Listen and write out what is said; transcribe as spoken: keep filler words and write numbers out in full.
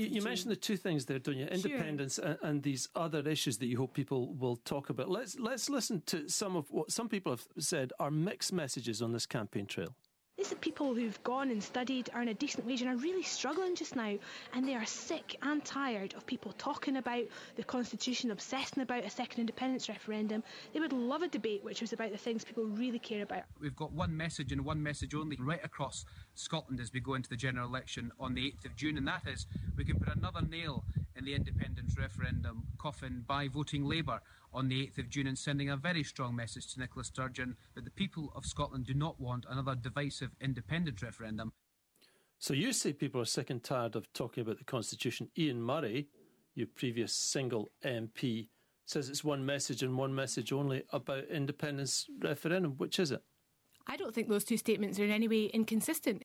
you mentioned the two things there, don't you? Independence sure. and, and these other issues that you hope people will talk about. Let's let's listen to some of what some people have said are mixed messages on this campaign trail. These are people who've gone and studied, earn a decent wage and are really struggling just now, and they are sick and tired of people talking about the Constitution, obsessing about a second independence referendum. They would love a debate which was about the things people really care about. We've got one message and one message only right across Scotland as we go into the general election on the eighth of June, and that is we can put another nail in the independence referendum coffin by voting Labour on the eighth of June and sending a very strong message to Nicola Sturgeon that the people of Scotland do not want another divisive independence referendum. So you say people are sick and tired of talking about the Constitution. Ian Murray, your previous single M P, says it's one message and one message only about independence referendum. Which is it? I don't think those two statements are in any way inconsistent.